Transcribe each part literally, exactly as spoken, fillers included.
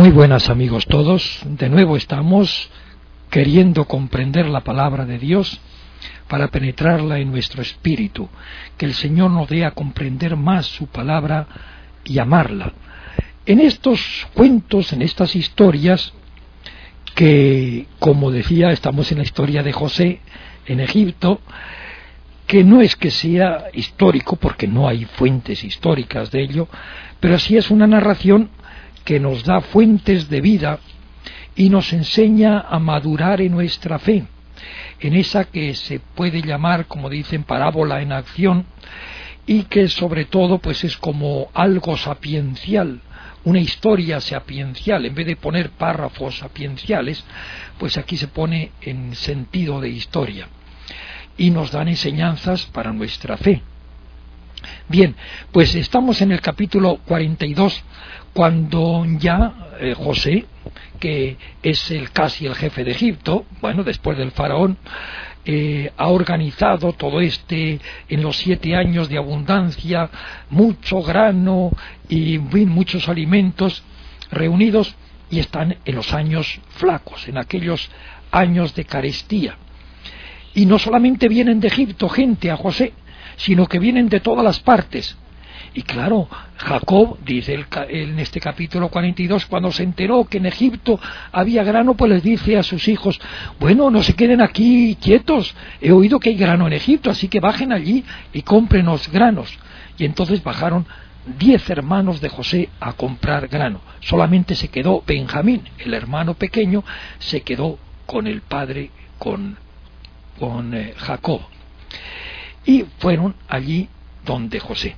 Muy buenas amigos todos, de nuevo estamos queriendo comprender la palabra de Dios para penetrarla en nuestro espíritu, que el Señor nos dé a comprender más su palabra y amarla. En estos cuentos, en estas historias, que como decía, estamos en la historia de José en Egipto, que no es que sea histórico, porque no hay fuentes históricas de ello, pero sí es una narración que nos da fuentes de vida y nos enseña a madurar en nuestra fe, en esa que se puede llamar, como dicen, parábola en acción, y que sobre todo pues es como algo sapiencial, una historia sapiencial. En vez de poner párrafos sapienciales, pues aquí se pone en sentido de historia y nos dan enseñanzas para nuestra fe. Bien, pues estamos en el capítulo cuarenta y dos, cuando ya eh, José, que es el casi el jefe de Egipto, bueno, después del faraón, eh, ha organizado todo este, en los siete años de abundancia, mucho grano y bien, muchos alimentos reunidos, y están en los años flacos, en aquellos años de carestía. Y no solamente vienen de Egipto gente a José, sino que vienen de todas las partes. Y claro, Jacob, dice el, en este capítulo cuarenta y dos, cuando se enteró que en Egipto había grano, pues les dice a sus hijos: bueno, no se queden aquí quietos, he oído que hay grano en Egipto, así que bajen allí y cómprenos granos. Y entonces bajaron diez hermanos de José a comprar grano. Solamente se quedó Benjamín, el hermano pequeño, se quedó con el padre, con, con eh, Jacob. Y fueron allí donde José.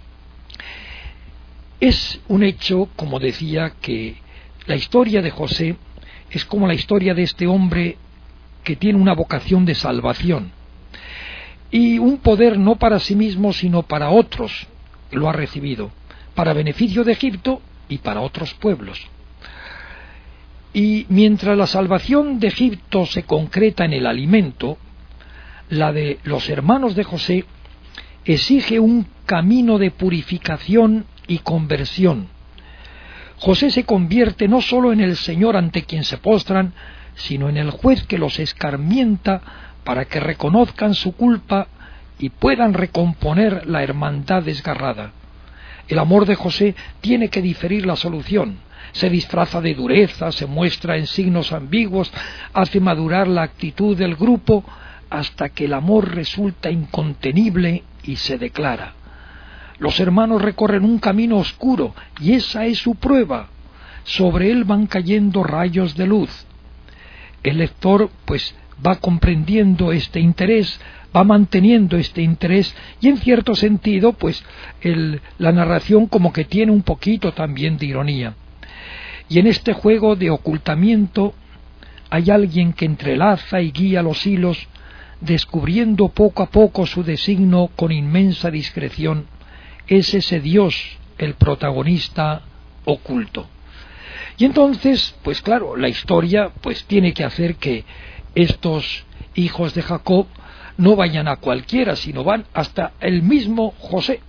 Es un hecho, como decía, que la historia de José es como la historia de este hombre que tiene una vocación de salvación y un poder no para sí mismo, sino para otros, que lo ha recibido, para beneficio de Egipto y para otros pueblos. Y mientras la salvación de Egipto se concreta en el alimento, la de los hermanos de José exige un camino de purificación y conversión. José se convierte no sólo en el Señor ante quien se postran, sino en el juez que los escarmienta para que reconozcan su culpa y puedan recomponer la hermandad desgarrada. El amor de José tiene que diferir la solución. Se disfraza de dureza, se muestra en signos ambiguos, hace madurar la actitud del grupo hasta que el amor resulta incontenible y se declara. Los hermanos recorren un camino oscuro y esa es su prueba. Sobre él van cayendo rayos de luz. El lector pues va comprendiendo este interés, va manteniendo este interés y en cierto sentido pues el, la narración como que tiene un poquito también de ironía. Y en este juego de ocultamiento hay alguien que entrelaza y guía los hilos, descubriendo poco a poco su designio con inmensa discreción. Es ese Dios el protagonista oculto. Y entonces, pues claro, la historia pues tiene que hacer que estos hijos de Jacob no vayan a cualquiera, sino van hasta el mismo José.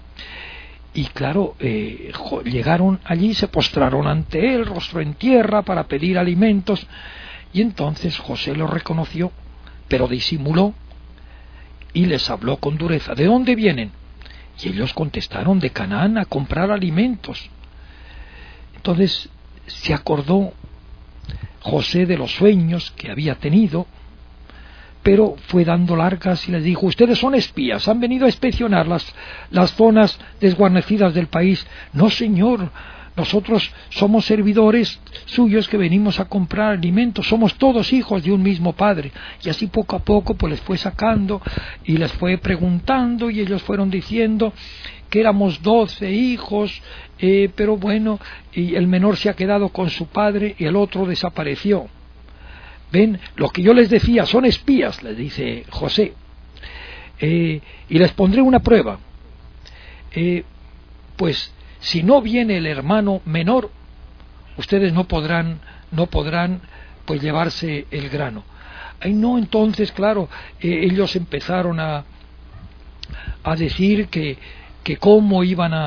Y claro, eh, llegaron allí, se postraron ante él, rostro en tierra, para pedir alimentos, y entonces José los reconoció, pero disimuló y les habló con dureza. ¿De dónde vienen? Y ellos contestaron: de Canaán, a comprar alimentos. Entonces se acordó José de los sueños que había tenido, pero fue dando largas y les dijo: ustedes son espías, han venido a inspeccionar las, las zonas desguarnecidas del país. No, señor, nosotros somos servidores suyos que venimos a comprar alimentos, somos todos hijos de un mismo padre. Y así poco a poco pues les fue sacando y les fue preguntando, y ellos fueron diciendo que éramos doce hijos, eh, pero bueno, y el menor se ha quedado con su padre y el otro desapareció. Ven, lo que yo les decía, son espías, les dice José, eh, y les pondré una prueba. Eh, pues si no viene el hermano menor, ustedes no podrán, no podrán pues llevarse el grano. Ay, no, entonces, claro, eh, ellos empezaron a, a decir que, que cómo iban a,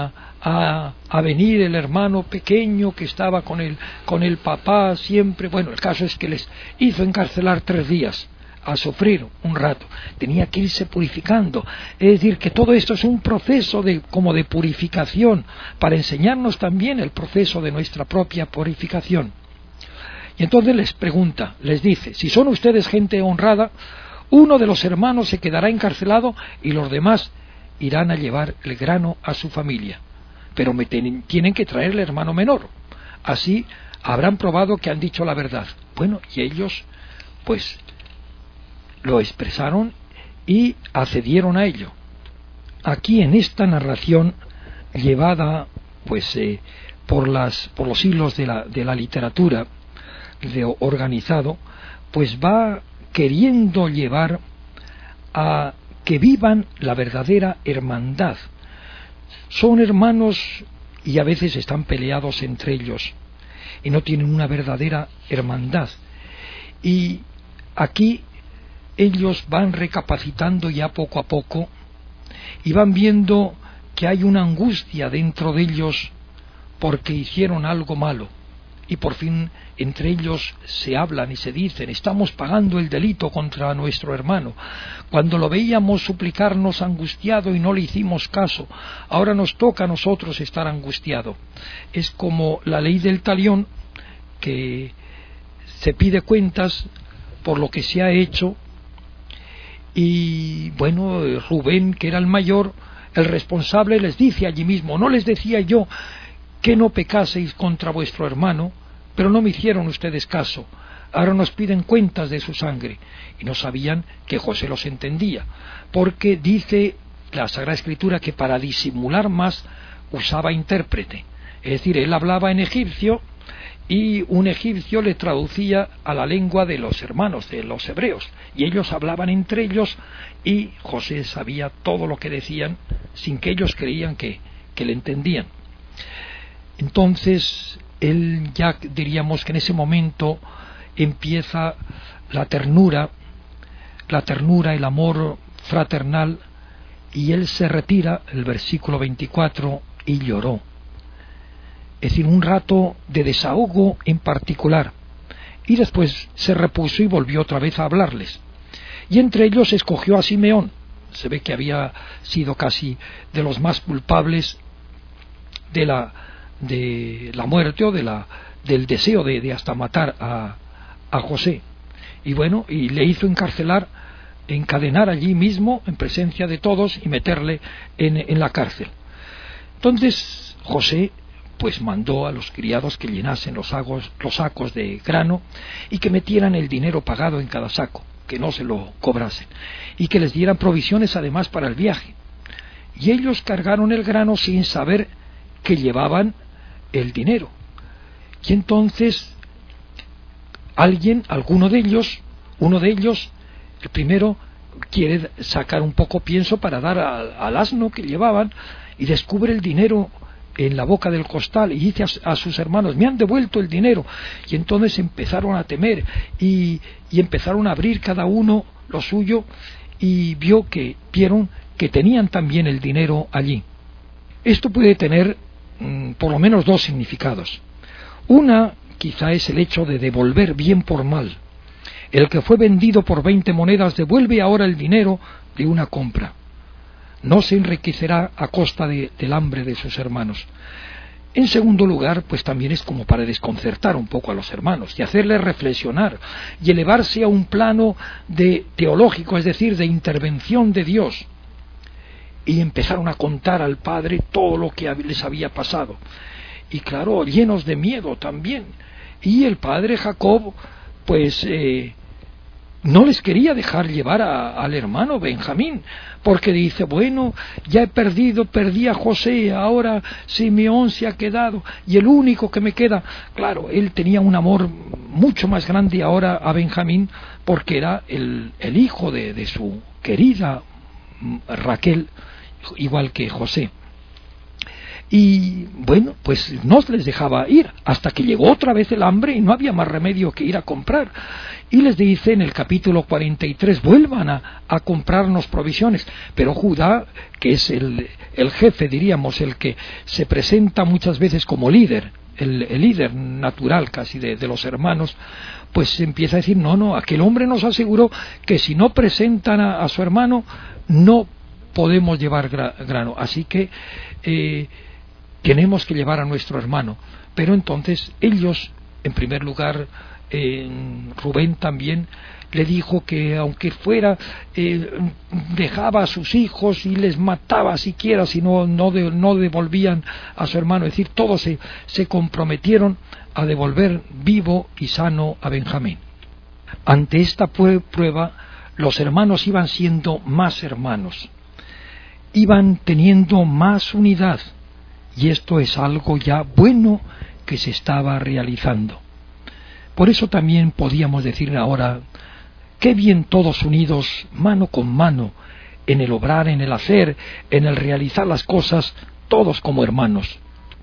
a, a venir el hermano pequeño que estaba con el, con el papá siempre. Bueno, el caso es que les hizo encarcelar tres días, a sufrir un rato. Tenía que irse purificando. Es decir, que todo esto es un proceso de, como de purificación, para enseñarnos también el proceso de nuestra propia purificación. Y entonces les pregunta, les dice: si son ustedes gente honrada, uno de los hermanos se quedará encarcelado y los demás irán a llevar el grano a su familia. Pero me ten, tienen que traer el hermano menor. Así habrán probado que han dicho la verdad. Bueno, y ellos, pues, lo expresaron y accedieron a ello. Aquí en esta narración llevada pues eh, por las por los hilos de la de la literatura de organizado, pues va queriendo llevar a que vivan la verdadera hermandad. Son hermanos y a veces están peleados entre ellos y no tienen una verdadera hermandad. Y aquí ellos van recapacitando ya poco a poco y van viendo que hay una angustia dentro de ellos porque hicieron algo malo, y por fin entre ellos se hablan y se dicen: estamos pagando el delito contra nuestro hermano. Cuando lo veíamos suplicarnos angustiado y no le hicimos caso, ahora nos toca a nosotros estar angustiado. Es como la ley del talión, que se pide cuentas por lo que se ha hecho. Y bueno, Rubén, que era el mayor, el responsable, les dice allí mismo: no les decía yo que no pecaseis contra vuestro hermano, pero no me hicieron ustedes caso, ahora nos piden cuentas de su sangre. Y no sabían que José los entendía, porque dice la Sagrada Escritura que para disimular más usaba intérprete, es decir, él hablaba en egipcio y un egipcio le traducía a la lengua de los hermanos, de los hebreos, y ellos hablaban entre ellos y José sabía todo lo que decían sin que ellos creían que, que le entendían. Entonces él, ya diríamos que en ese momento empieza la ternura, la ternura, el amor fraternal, y él se retira, el versículo veinticuatro, y lloró. Es decir, un rato de desahogo en particular, y después se repuso y volvió otra vez a hablarles. Y entre ellos escogió a Simeón. Se ve que había sido casi de los más culpables de la, de la muerte o de la, del deseo de, de hasta matar a, a José. Y bueno, y le hizo encarcelar, encadenar allí mismo en presencia de todos y meterle en, en la cárcel. Entonces José pues mandó a los criados que llenasen los sacos, los sacos de grano y que metieran el dinero pagado en cada saco, que no se lo cobrasen, y que les dieran provisiones además para el viaje. Y ellos cargaron el grano sin saber que llevaban el dinero. Y entonces alguien, alguno de ellos, uno de ellos, el primero, quiere sacar un poco pienso para dar al, al asno que llevaban, y descubre el dinero en la boca del costal y dice a, a sus hermanos: me han devuelto el dinero. Y entonces empezaron a temer y, y empezaron a abrir cada uno lo suyo, y vio que vieron que tenían también el dinero allí. Esto puede tener mmm, por lo menos dos significados. Una quizá es el hecho de devolver bien por mal. El que fue vendido por veinte monedas devuelve ahora el dinero de una compra. No se enriquecerá a costa de, del hambre de sus hermanos. En segundo lugar, pues también es como para desconcertar un poco a los hermanos y hacerles reflexionar y elevarse a un plano de teológico, es decir, de intervención de Dios. Y empezaron a contar al padre todo lo que les había pasado. Y claro, llenos de miedo también. Y el padre Jacob, pues eh, no les quería dejar llevar a, al hermano Benjamín, porque dice: bueno, ya he perdido, perdí a José, ahora Simeón se ha quedado, y el único que me queda. Claro, él tenía un amor mucho más grande ahora a Benjamín, porque era el, el hijo de, de su querida Raquel, igual que José. Y bueno, pues no les dejaba ir, hasta que llegó otra vez el hambre y no había más remedio que ir a comprar. Y les dice en el capítulo cuarenta y tres, vuelvan a, a comprarnos provisiones. Pero Judá, que es el, el jefe, diríamos, el que se presenta muchas veces como líder, el, el líder natural casi de, de los hermanos, pues empieza a decir, no, no, aquel hombre nos aseguró que si no presentan a, a su hermano, no podemos llevar gra, grano. Así que eh, tenemos que llevar a nuestro hermano. Pero entonces ellos, en primer lugar, eh, Rubén también le dijo que aunque fuera, eh, dejaba a sus hijos y les mataba siquiera si no, no, de, no devolvían a su hermano. Es decir, todos se, se comprometieron a devolver vivo y sano a Benjamín. Ante esta prueba, los hermanos iban siendo más hermanos, iban teniendo más unidad, y esto es algo ya bueno que se estaba realizando. Por eso también podíamos decir ahora, qué bien todos unidos, mano con mano, en el obrar, en el hacer, en el realizar las cosas, todos como hermanos.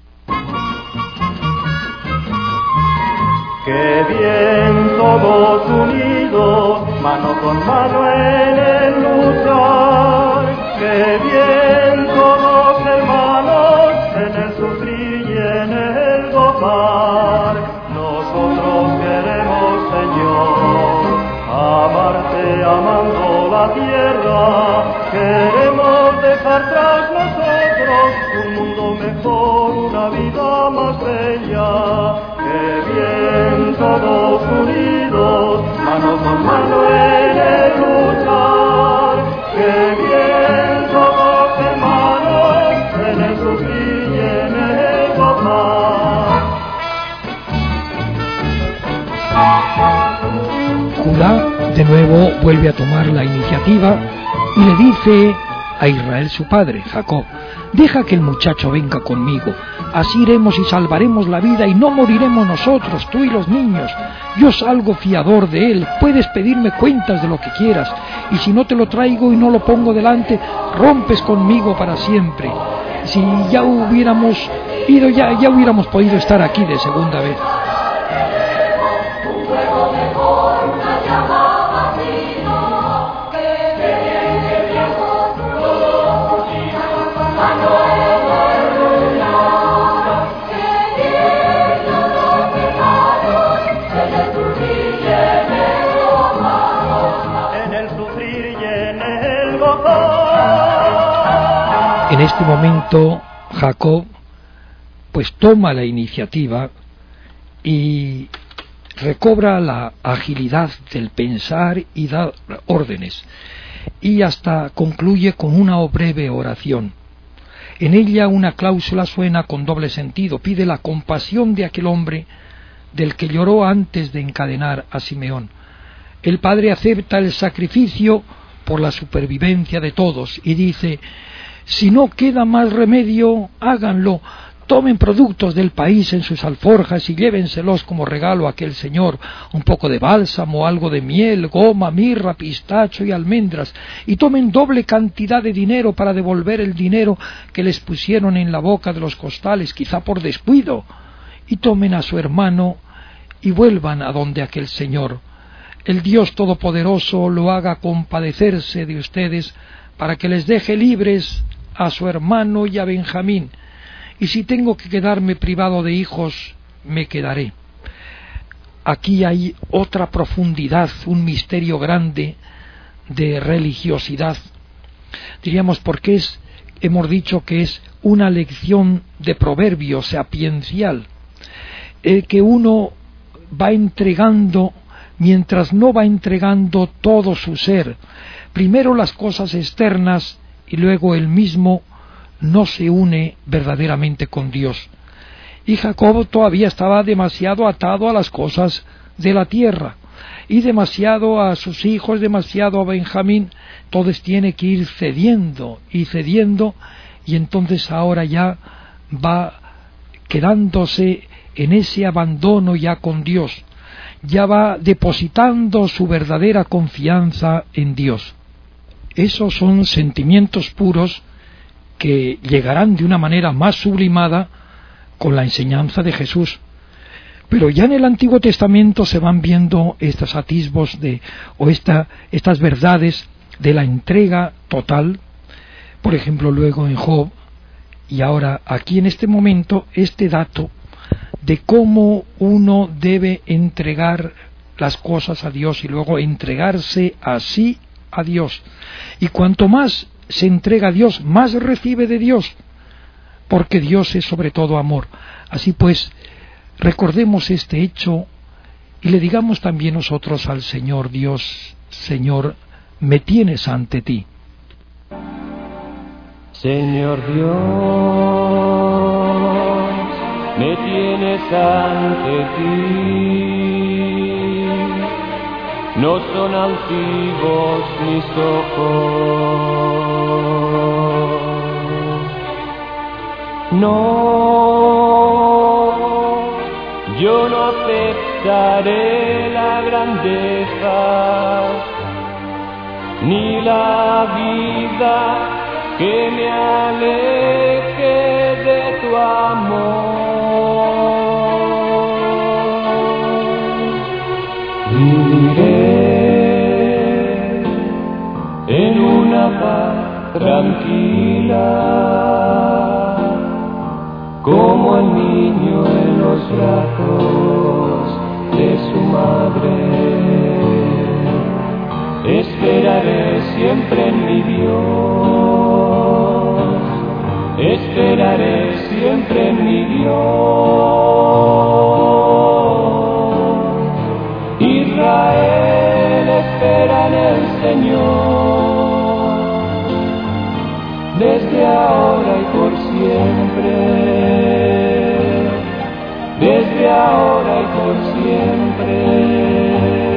Qué bien todos unidos, mano con mano en el luchar. Qué bien todos hermanos, en el sufrir y en el gozar. Nosotros queremos, Señor, amarte amando la tierra. Queremos dejar tras nosotros un mundo mejor, una vida más bella. Qué bien todos unidos, mano con mano en el luchar. Qué bien todos hermanos, en el sufrir y en el gozar. Judá de nuevo vuelve a tomar la iniciativa y le dice a Israel su padre, Jacob, deja que el muchacho venga conmigo, así iremos y salvaremos la vida y no moriremos nosotros, tú y los niños. Yo salgo fiador de él, puedes pedirme cuentas de lo que quieras, y si no te lo traigo y no lo pongo delante, rompes conmigo para siempre. Si ya hubiéramos ido, ya, ya hubiéramos podido estar aquí de segunda vez. En este momento Jacob pues toma la iniciativa y recobra la agilidad del pensar y da órdenes, y hasta concluye con una breve oración. En ella una cláusula suena con doble sentido, pide la compasión de aquel hombre del que lloró antes de encadenar a Simeón. El padre acepta el sacrificio por la supervivencia de todos y dice, si no queda más remedio, háganlo, tomen productos del país en sus alforjas y llévenselos como regalo a aquel señor, un poco de bálsamo, algo de miel, goma, mirra, pistacho y almendras, y tomen doble cantidad de dinero para devolver el dinero que les pusieron en la boca de los costales, quizá por descuido, y tomen a su hermano y vuelvan a donde aquel señor. El Dios Todopoderoso lo haga compadecerse de ustedes para que les deje libres a su hermano y a Benjamín. Y si tengo que quedarme privado de hijos, me quedaré. Aquí hay otra profundidad, un misterio grande de religiosidad. Diríamos porque es, hemos dicho que es una lección de proverbio sapiencial, eh, que uno va entregando mientras no va entregando todo su ser. Primero las cosas externas y luego él mismo no se une verdaderamente con Dios. Y Jacob todavía estaba demasiado atado a las cosas de la tierra y demasiado a sus hijos, demasiado a Benjamín. Entonces tiene que ir cediendo y cediendo, y entonces ahora ya va quedándose en ese abandono ya con Dios. Ya va depositando su verdadera confianza en Dios. Esos son sentimientos puros que llegarán de una manera más sublimada con la enseñanza de Jesús. Pero ya en el Antiguo Testamento se van viendo estos atisbos de, o esta, estas verdades de la entrega total, por ejemplo luego en Job, y ahora aquí en este momento este dato de cómo uno debe entregar las cosas a Dios y luego entregarse así a Dios. Y cuanto más se entrega a Dios, más recibe de Dios, porque Dios es sobre todo amor. Así pues, recordemos este hecho y le digamos también nosotros al Señor Dios: Señor, me tienes ante ti. Señor Dios, me tienes ante ti, no son altivos mis ojos, no, yo no aceptaré la grandeza ni la vida que me aleje de tu amor. Viviré en una paz tranquila, como el niño en los brazos de su madre. Esperaré siempre en mi Dios, esperaré siempre en mi Dios. Israel espera en el Señor, desde ahora y por siempre, desde ahora y por siempre.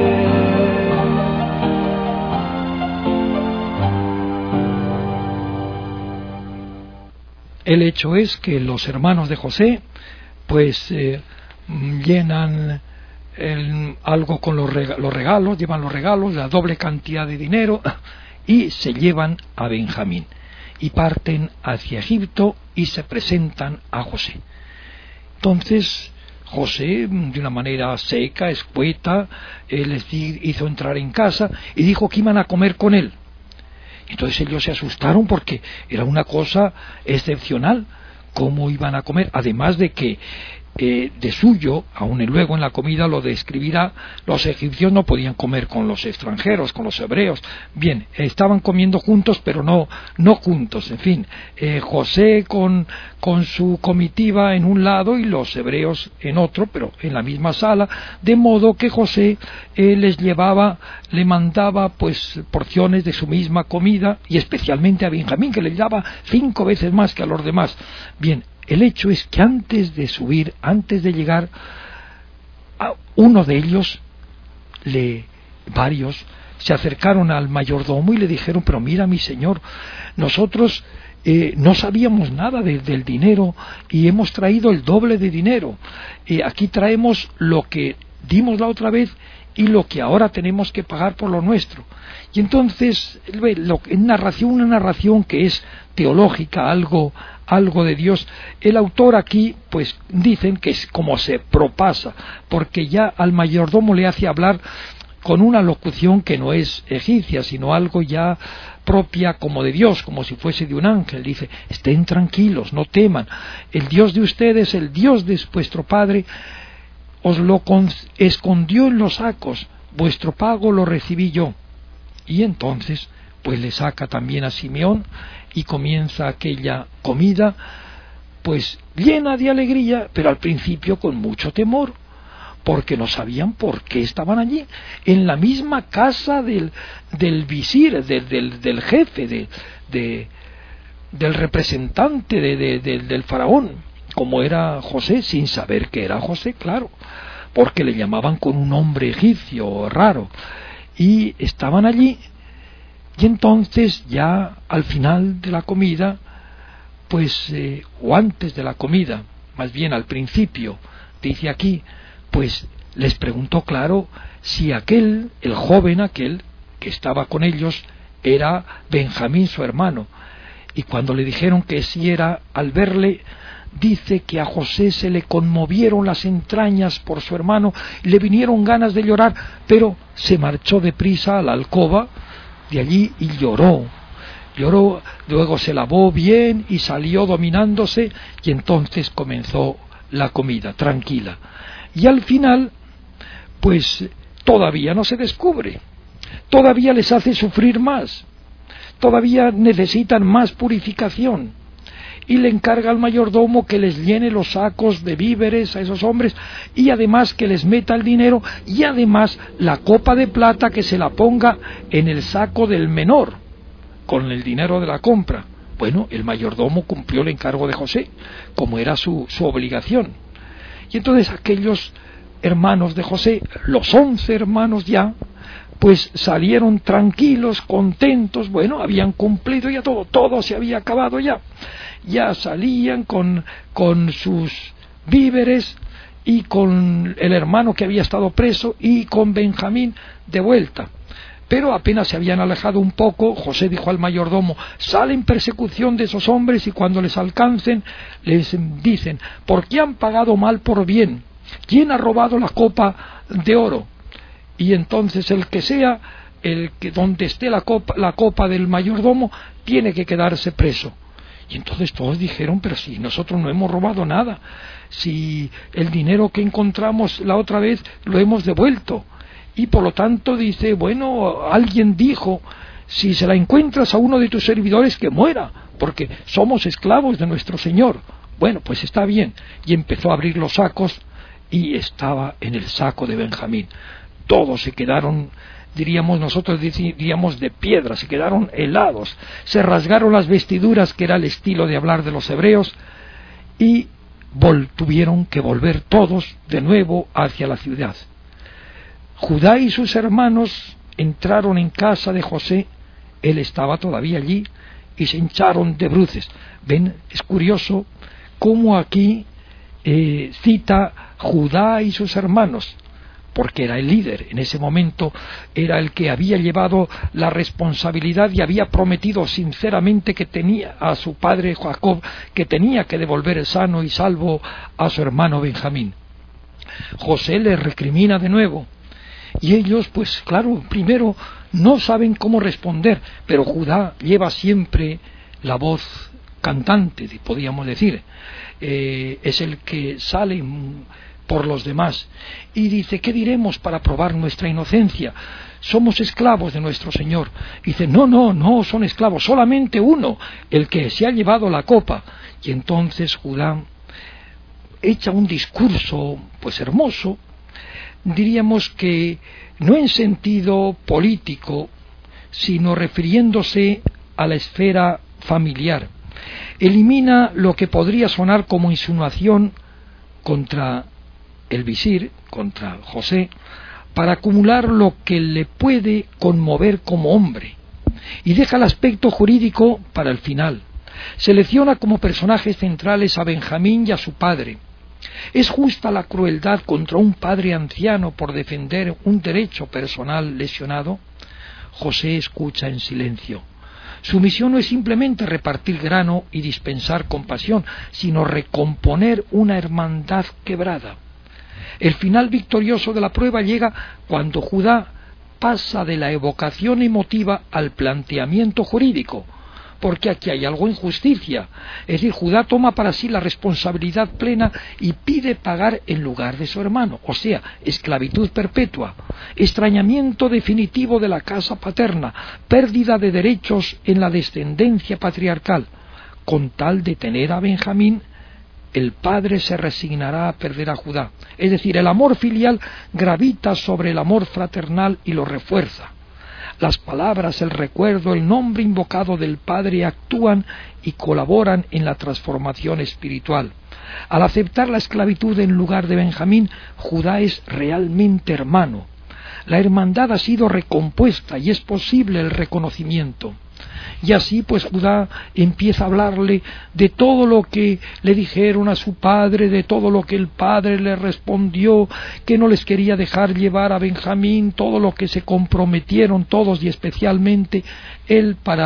El hecho es que los hermanos de José pues eh, llenan el, algo con los regalos, los regalos, llevan los regalos, la doble cantidad de dinero, y se llevan a Benjamín y parten hacia Egipto y se presentan a José. Entonces José, de una manera seca, escueta, eh, les hizo entrar en casa y dijo que iban a comer con él. Entonces ellos se asustaron porque era una cosa excepcional cómo iban a comer, además de que eh, de suyo, aún luego en la comida lo describirá, los egipcios no podían comer con los extranjeros, con los hebreos. Bien, estaban comiendo juntos, pero no no juntos, en fin, eh, José con, con su comitiva en un lado y los hebreos en otro, pero en la misma sala, de modo que José eh, les llevaba, le mandaba pues porciones de su misma comida, y especialmente a Benjamín, que le daba cinco veces más que a los demás. Bien, el hecho es que antes de subir, antes de llegar, a uno de ellos, le, varios, se acercaron al mayordomo y le dijeron: pero mira, mi señor, nosotros eh, no sabíamos nada de, del dinero y hemos traído el doble de dinero. Eh, aquí traemos lo que dimos la otra vez y lo que ahora tenemos que pagar por lo nuestro. Y entonces, lo, en narración, una narración que es teológica, algo, algo de Dios, el autor aquí, pues dicen que es como se propasa, porque ya al mayordomo le hace hablar con una locución que no es egipcia, sino algo ya propia como de Dios, como si fuese de un ángel. Dice: estén tranquilos, no teman, el Dios de ustedes, el Dios de vuestro Padre, os lo escondió en los sacos, vuestro pago lo recibí yo. Y entonces pues le saca también a Simeón y comienza aquella comida pues llena de alegría, pero al principio con mucho temor, porque no sabían por qué estaban allí, en la misma casa del, del visir, del, del, del jefe, de, de, del representante de, de, de, del faraón, como era José, sin saber que era José, claro, porque le llamaban con un nombre egipcio raro, y estaban allí. Y entonces ya al final de la comida, pues eh, o antes de la comida, más bien al principio, dice aquí, pues les preguntó claro si aquel, el joven aquel que estaba con ellos, era Benjamín su hermano. Y cuando le dijeron que sí era, al verle, dice que a José se le conmovieron las entrañas por su hermano, le vinieron ganas de llorar, pero se marchó deprisa a la alcoba de allí y lloró. Lloró, luego se lavó bien y salió dominándose, y entonces comenzó la comida, tranquila. Y al final, pues todavía no se descubre, todavía les hace sufrir más, todavía necesitan más purificación, y le encarga al mayordomo que les llene los sacos de víveres a esos hombres, y además que les meta el dinero, y además la copa de plata que se la ponga en el saco del menor, con el dinero de la compra. Bueno, el mayordomo cumplió el encargo de José, como era su, su obligación. Y entonces aquellos hermanos de José, los once hermanos ya, pues salieron tranquilos, contentos, bueno, habían cumplido ya todo, todo se había acabado ya. Ya salían con, con sus víveres y con el hermano que había estado preso y con Benjamín de vuelta. Pero apenas se habían alejado un poco, José dijo al mayordomo: sale en persecución de esos hombres, y cuando les alcancen les dicen: ¿por qué han pagado mal por bien? ¿Quién ha robado la copa de oro? Y entonces el que sea, el que donde esté la copa, la copa del mayordomo, tiene que quedarse preso. Y entonces todos dijeron: pero si nosotros no hemos robado nada, si el dinero que encontramos la otra vez lo hemos devuelto. Y por lo tanto dice: bueno, alguien dijo, si se la encuentras a uno de tus servidores, que muera, porque somos esclavos de nuestro Señor. Bueno, pues está bien. Y empezó a abrir los sacos, y estaba en el saco de Benjamín. Todos se quedaron, diríamos nosotros, diríamos de piedra, se quedaron helados, se rasgaron las vestiduras, que era el estilo de hablar de los hebreos, y vol- tuvieron que volver todos de nuevo hacia la ciudad. Judá y sus hermanos entraron en casa de José, él estaba todavía allí, y se hincharon de bruces. Ven, es curioso cómo aquí eh, cita Judá y sus hermanos, porque era el líder, en ese momento era el que había llevado la responsabilidad y había prometido sinceramente que tenía a su padre Jacob, que tenía que devolver sano y salvo a su hermano Benjamín. José le recrimina de nuevo, y ellos, pues claro, primero no saben cómo responder, pero Judá lleva siempre la voz cantante, podríamos decir, eh, es el que sale por los demás, y dice: ¿qué diremos para probar nuestra inocencia? Somos esclavos de nuestro Señor. Y dice: no, no, no son esclavos, solamente uno, el que se ha llevado la copa. Y entonces Judá echa un discurso, pues hermoso, diríamos que no en sentido político, sino refiriéndose a la esfera familiar. Elimina lo que podría sonar como insinuación contra el visir, contra José, para acumular lo que le puede conmover como hombre, y deja el aspecto jurídico para el final. Selecciona como personajes centrales a Benjamín y a su padre. ¿Es justa la crueldad contra un padre anciano por defender un derecho personal lesionado? José escucha en silencio. Su misión no es simplemente repartir grano y dispensar compasión, sino recomponer una hermandad quebrada. El final victorioso de la prueba llega cuando Judá pasa de la evocación emotiva al planteamiento jurídico, porque aquí hay algo en justicia. Es decir, Judá toma para sí la responsabilidad plena y pide pagar en lugar de su hermano, o sea, esclavitud perpetua, extrañamiento definitivo de la casa paterna, pérdida de derechos en la descendencia patriarcal. Con tal de tener a Benjamín, el padre se resignará a perder a Judá. Es decir, el amor filial gravita sobre el amor fraternal y lo refuerza. Las palabras, el recuerdo, el nombre invocado del Padre actúan y colaboran en la transformación espiritual. Al aceptar la esclavitud en lugar de Benjamín, Judá es realmente hermano. La hermandad ha sido recompuesta y es posible el reconocimiento. Y así pues Judá empieza a hablarle de todo lo que le dijeron a su padre, de todo lo que el padre le respondió, que no les quería dejar llevar a Benjamín, todo lo que se comprometieron todos y especialmente él para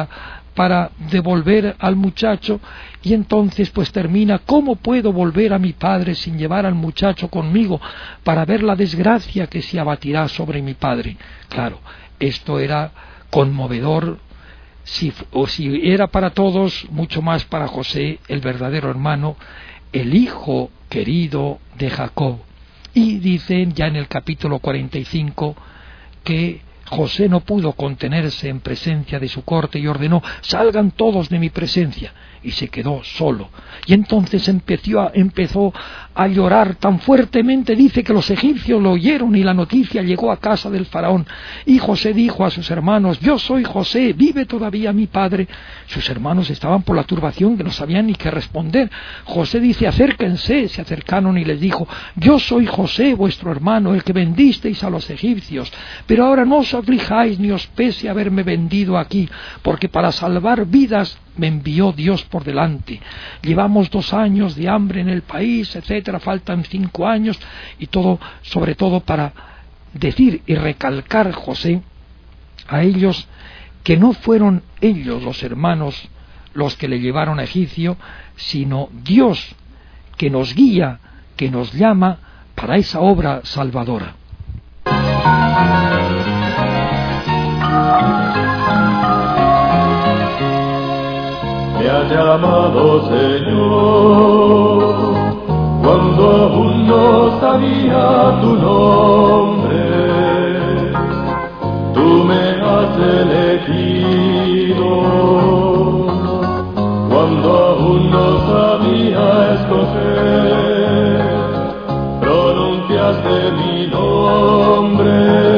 para devolver al muchacho, y entonces pues termina: ¿cómo puedo volver a mi padre sin llevar al muchacho conmigo para ver la desgracia que se abatirá sobre mi padre? Claro, esto era conmovedor, si, o si era para todos, mucho más para José, el verdadero hermano, el hijo querido de Jacob. Y dicen ya en el capítulo cuarenta y cinco que José no pudo contenerse en presencia de su corte y ordenó: salgan todos de mi presencia, y se quedó solo. Y entonces empezó a, empezó a llorar tan fuertemente, dice que los egipcios lo oyeron y la noticia llegó a casa del faraón. Y José dijo a sus hermanos: yo soy José, ¿vive todavía mi padre? Sus hermanos estaban por la turbación, que no sabían ni qué responder. José dice: acérquense. Se acercaron y les dijo: yo soy José, vuestro hermano, el que vendisteis a los egipcios. Pero ahora no os aflijáis ni os pese haberme vendido aquí, porque para salvar vidas me envió Dios por delante. Llevamos dos años de hambre en el país, etcétera, faltan cinco años, y todo, sobre todo para decir y recalcar José a ellos que no fueron ellos, los hermanos, los que le llevaron a Egipcio, sino Dios, que nos guía, que nos llama para esa obra salvadora. Me has llamado, Señor, cuando aún no sabía tu nombre. Tú me has elegido cuando aún no sabía escoger. Pronunciaste mi nombre,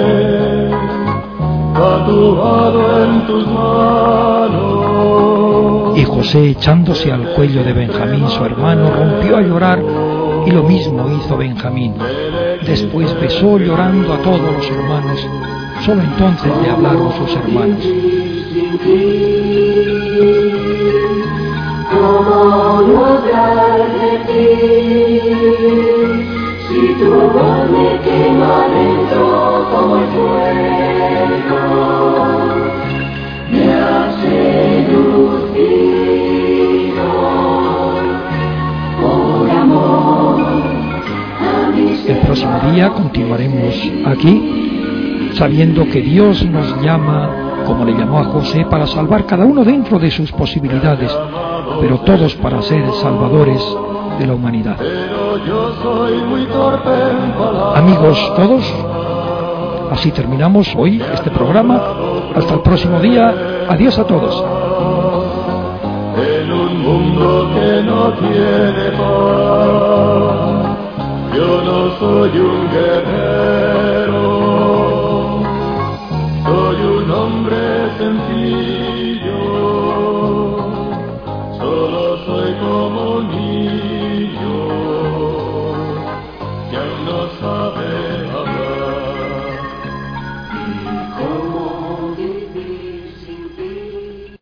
tatuado en tus manos. Y José, echándose al cuello de Benjamín, su hermano, rompió a llorar, y lo mismo hizo Benjamín. Después besó llorando a todos los hermanos. Solo entonces le hablaron sus hermanos. ¿Cómo no hablar de ti? Si tu amor me quema dentro como el fuego, me has seducido por amor a mi ser. El próximo día continuaremos aquí, sabiendo que Dios nos llama, como le llamó a José, para salvar cada uno dentro de sus posibilidades, pero todos para ser salvadores de la humanidad. Amigos todos, así terminamos hoy este programa. Hasta el próximo día. Adiós a todos. En un mundo que no tiene paz, yo no soy un guerrero.